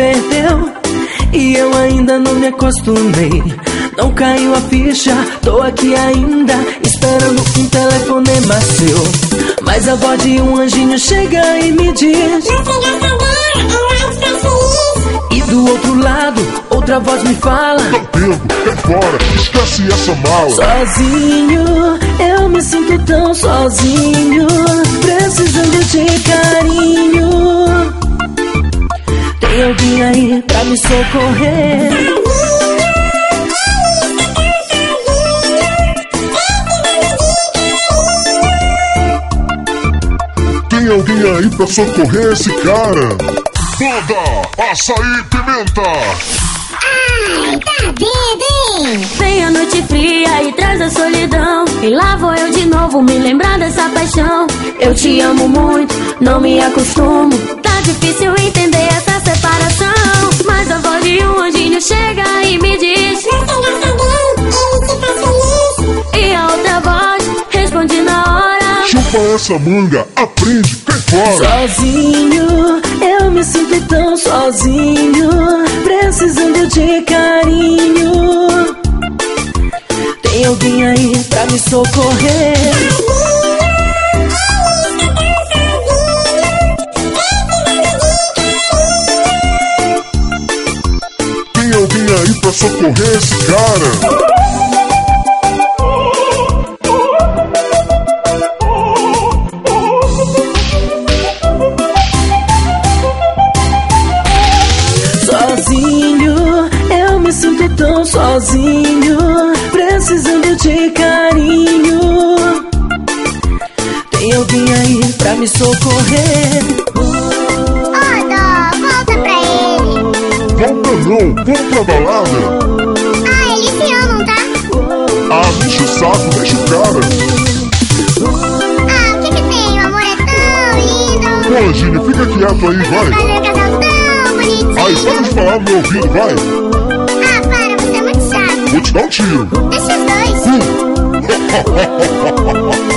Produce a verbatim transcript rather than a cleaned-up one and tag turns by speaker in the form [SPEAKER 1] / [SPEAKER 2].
[SPEAKER 1] perdeu e eu ainda não me acostumei. Não caiu a ficha, tô aqui ainda esperando um telefonema seu. Mas a voz de um anjinho chega e me diz: e do outro lado, outra voz me fala:
[SPEAKER 2] não pego, cai fora, esquece essa mala.
[SPEAKER 1] Sozinho, eu me sinto tão sozinho, precisando de carinho. Tem alguém aí pra me socorrer?
[SPEAKER 2] Tem alguém aí pra socorrer esse cara? Banda Açaí Pimenta.
[SPEAKER 3] Ai, tá bem.
[SPEAKER 4] Vem a noite fria e traz a solidão, e lá vou eu de novo me lembrar dessa paixão. Eu te amo muito, não me acostumo, tá difícil entender essa separação. Mas a voz de um anjinho chega e me diz: e a outra voz responde na hora:
[SPEAKER 2] chupa essa manga, aprende, cai fora.
[SPEAKER 1] Sozinho, eu me sinto tão sozinho, precisando de carinho. Tem alguém aí pra me socorrer?
[SPEAKER 2] Tem alguém aí pra socorrer esse cara?
[SPEAKER 1] Sozinho, eu me sinto tão sozinho, precisando de carinho. Tem alguém aí pra me socorrer?
[SPEAKER 3] Ó, Dó, volta pra ele.
[SPEAKER 2] Volta não, vamos pra balada.
[SPEAKER 3] Ah, eles se amam, tá?
[SPEAKER 2] Ah, deixa o saco, deixa o cara.
[SPEAKER 3] Ah, o que que tem? O amor é tão lindo.
[SPEAKER 2] Pô, Anjinho, fica quieto aí, vai.
[SPEAKER 3] Fazer um casal tão bonitinho.
[SPEAKER 2] Ai, para de falar no meu ouvido, vai.
[SPEAKER 3] Ah, para, você é muito chato.
[SPEAKER 2] Vou te dar um tiro.
[SPEAKER 3] Deixa os dois.
[SPEAKER 2] Hum.